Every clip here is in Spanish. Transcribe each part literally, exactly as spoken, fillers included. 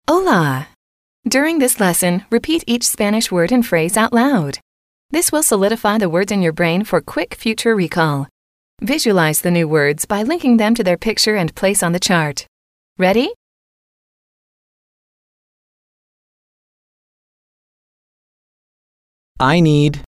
Hola! During this lesson, repeat each Spanish word and phrase out loud. This will solidify the words in your brain for quick future recall. Visualize the new words by linking them to their picture and place on the chart. Ready? I need.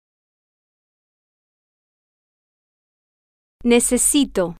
Necesito.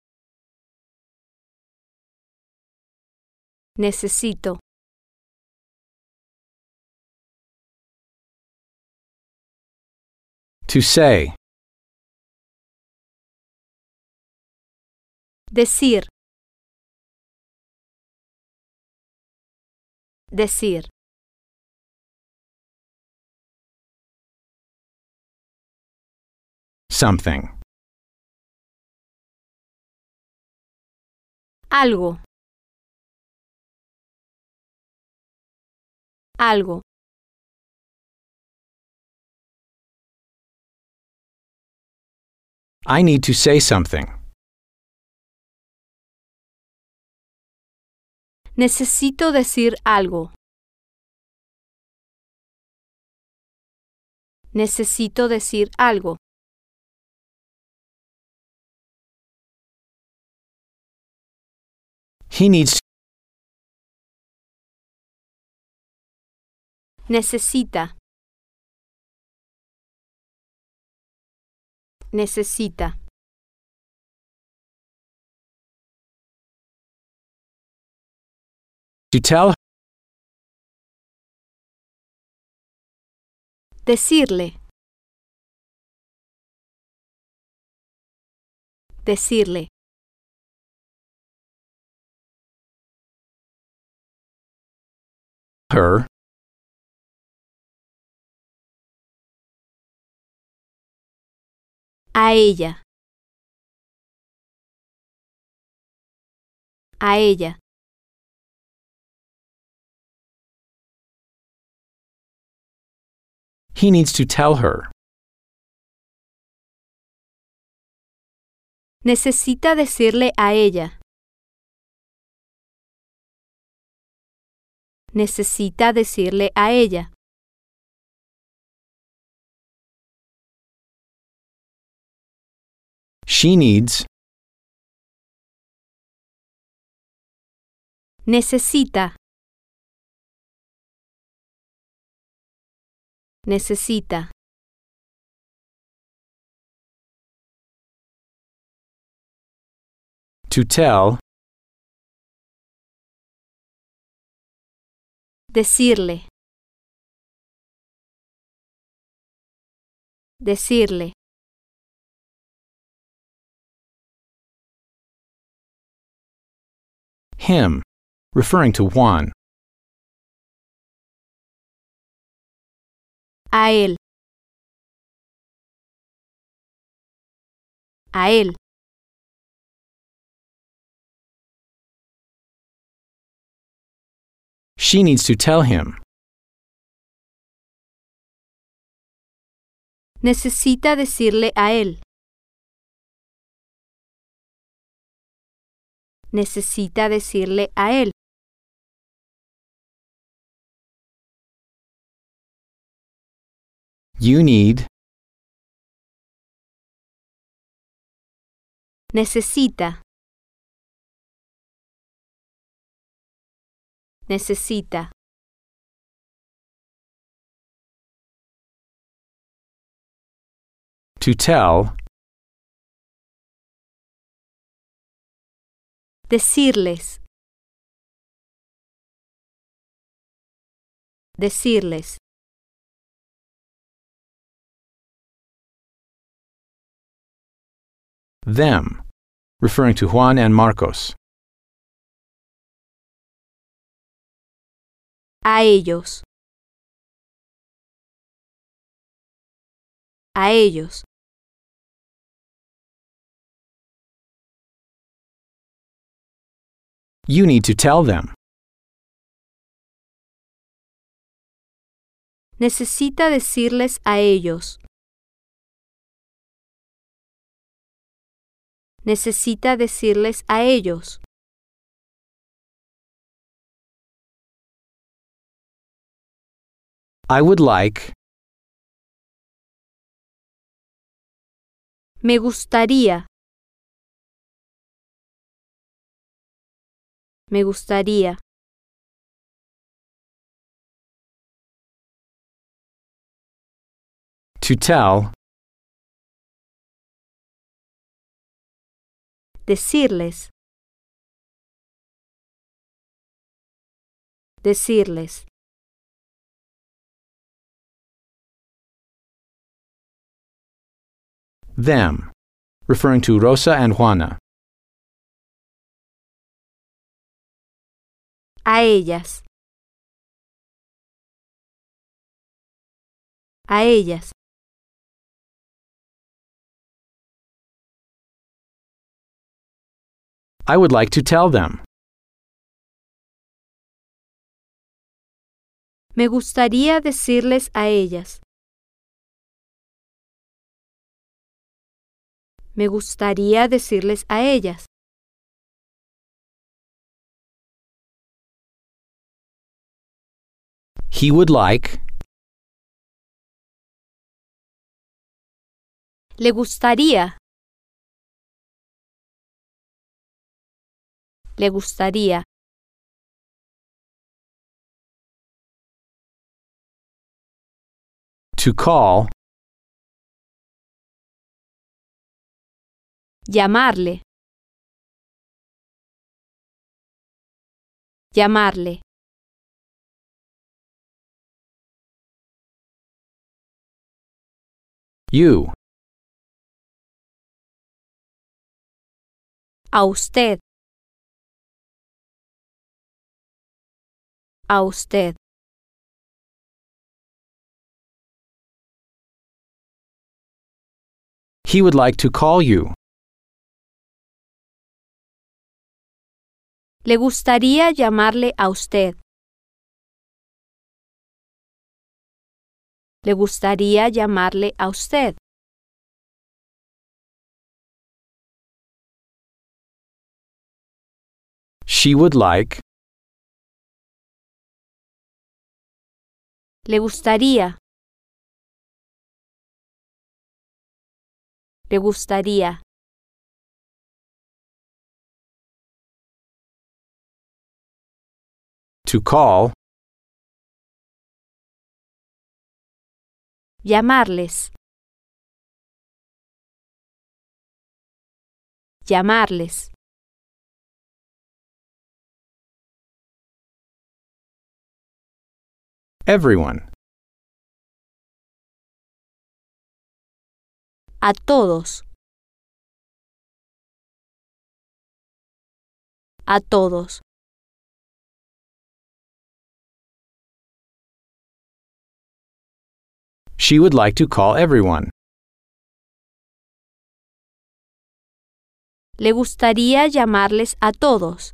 Necesito. To say. Decir. Decir. Something. Algo. Algo. I need to say something. Necesito decir algo. Necesito decir algo. He needs. Necesita. Necesita. To tell. Decirle. Decirle. Her. A ella. A ella. He needs to tell her. Necesita decirle a ella. Necesita decirle a ella. She needs. Necesita. Necesita. To tell. Decirle. Decirle. Him. Referring to Juan. A él. A él. She needs to tell him. Necesita decirle a él. Necesita decirle a él. You need. Necesita. Necesita. To tell. Decirles. Decirles. Them. Referring to Juan and Marcos. A ellos. A ellos. You need to tell them. Necesita decirles a ellos. Necesita decirles a ellos. I would like. Me gustaría. Me gustaría. To tell. Decirles. Decirles. Them. Referring to Rosa and Juana. A ellas. A ellas. I would like to tell them. Me gustaría decirles a ellas. Me gustaría decirles a ellas. He would like. Le gustaría. Le gustaría. To call. Llamarle. Llamarle. You. A usted. A usted. He would like to call you. Le gustaría llamarle a usted. Le gustaría llamarle a usted. She would like. Le gustaría. Le gustaría. To call. Llamarles. Llamarles. Everyone. A todos. A todos. She would like to call everyone. Le gustaría llamarles a todos.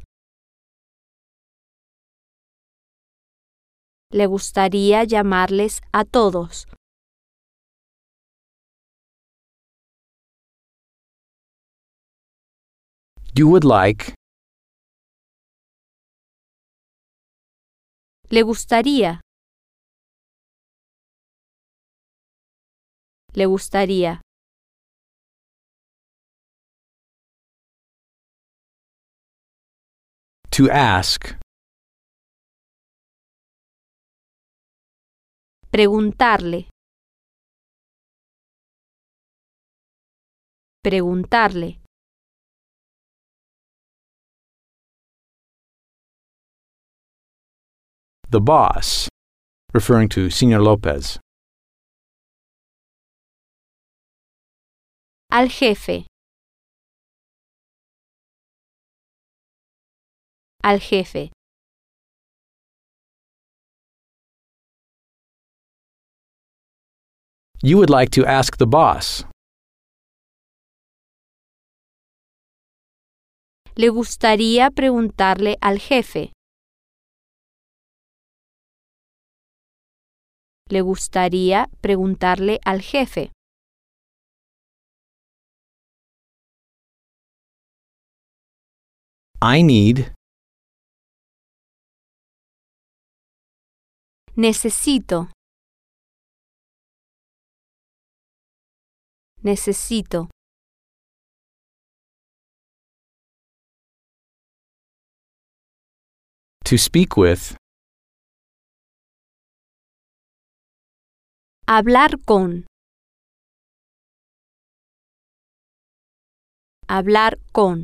Le gustaría llamarles a todos. You would like. Le gustaría. Le gustaría. To ask. Preguntarle. Preguntarle. The boss. Referring to Señor Lopez. Al jefe. Al jefe. You would like to ask the boss. Le gustaría preguntarle al jefe. Le gustaría preguntarle al jefe. I need. Necesito. Necesito. To speak with. Hablar con. Hablar con.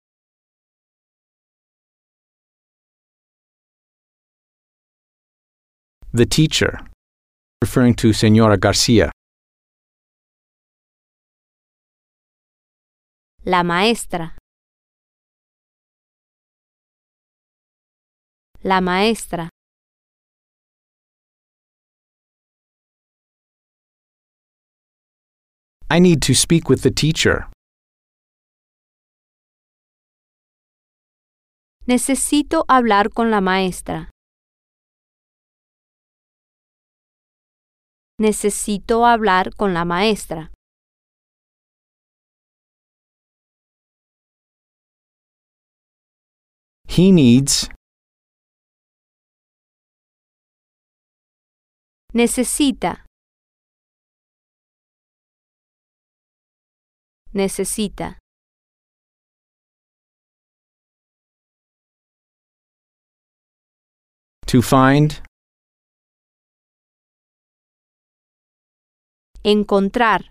The teacher. Referring to Señora Garcia. La maestra. La maestra. I need to speak with the teacher. Necesito hablar con la maestra. Necesito hablar con la maestra. He needs. Necesita. Necesita. To find. Encontrar.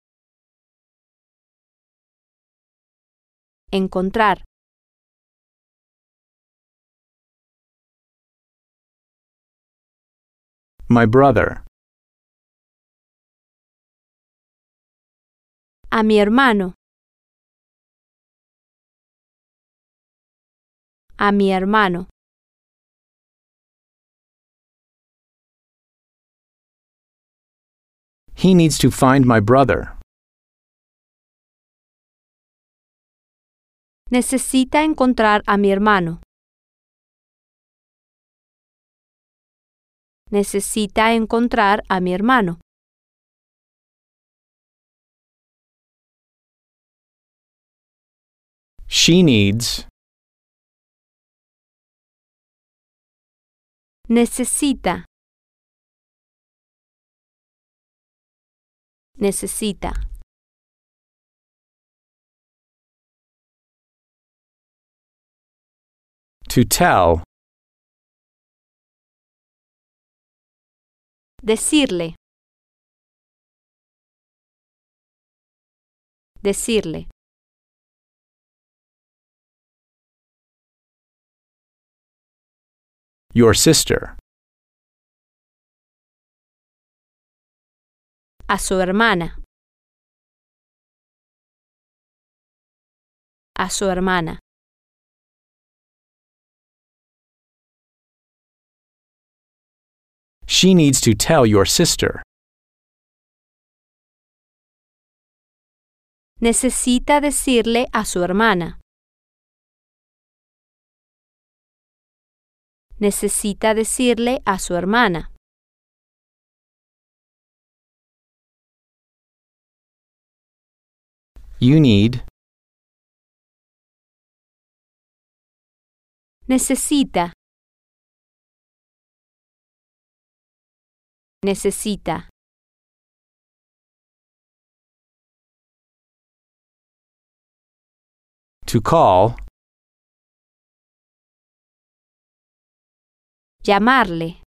Encontrar. My brother. A mi hermano. A mi hermano. He needs to find my brother. Necesita encontrar a mi hermano. Necesita encontrar a mi hermano. She needs. Necesita. Necesita. To tell. Decirle. Decirle. Your sister. A su hermana. A su hermana. She needs to tell your sister. Necesita decirle a su hermana. Necesita decirle a su hermana. You need. Necesita. Necesita. To call. Llamarle.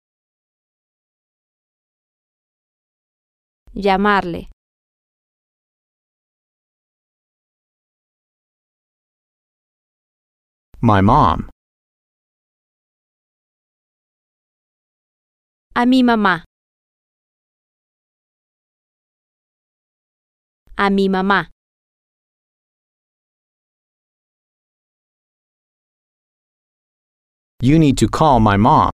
Llamarle. My mom. A mi mamá. A mi mamá. You need to call my mom.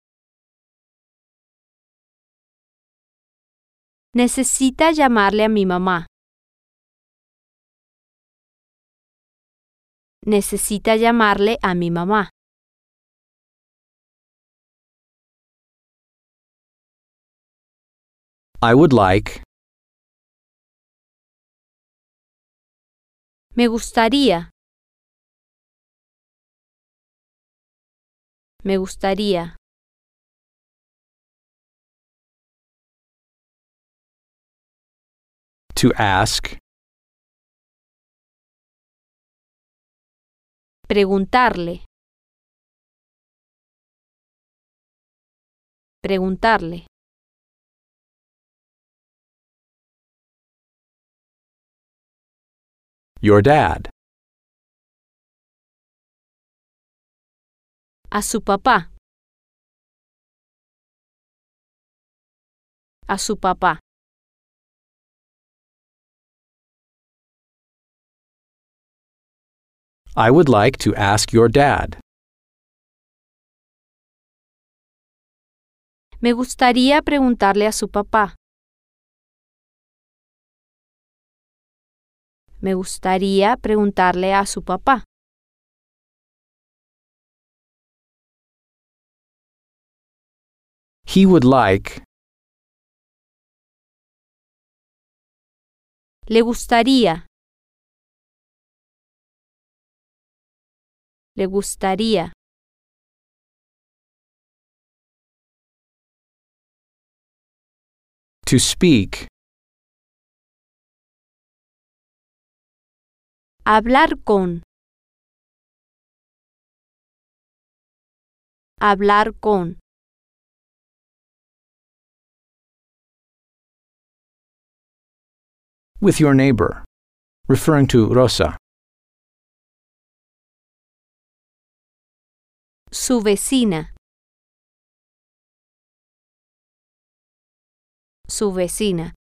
Necesita llamarle a mi mamá. Necesita llamarle a mi mamá. I would like. Me gustaría. Me gustaría. To ask. Preguntarle. Preguntarle. Your dad. A su papá. A su papá. I would like to ask your dad. Me gustaría preguntarle a su papá. Me gustaría preguntarle a su papá. He would like. Le gustaría. Le gustaría. To speak. Hablar con. Hablar con. With your neighbor. Referring to Rosa. Su vecina. Su vecina.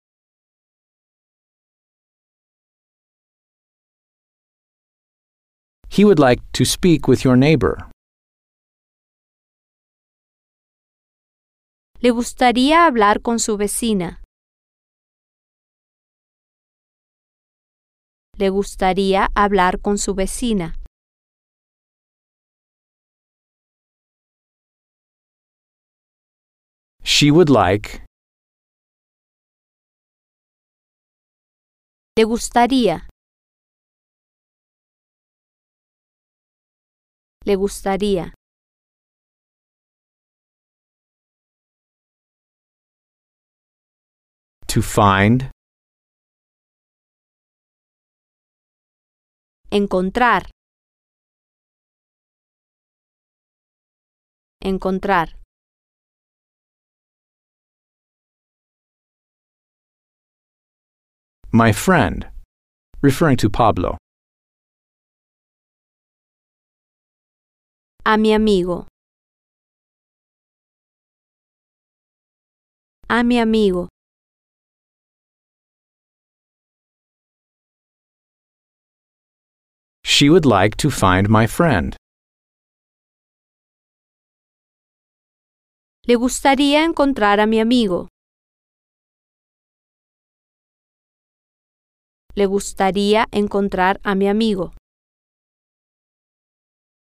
He would like to speak with your neighbor. Le gustaría hablar con su vecina. Le gustaría hablar con su vecina. She would like. Le gustaría. Le gustaría. To find. Encontrar. Encontrar. My friend. Referring to Pablo. A mi amigo. A mi amigo. She would like to find my friend. Le gustaría encontrar a mi amigo. Le gustaría encontrar a mi amigo.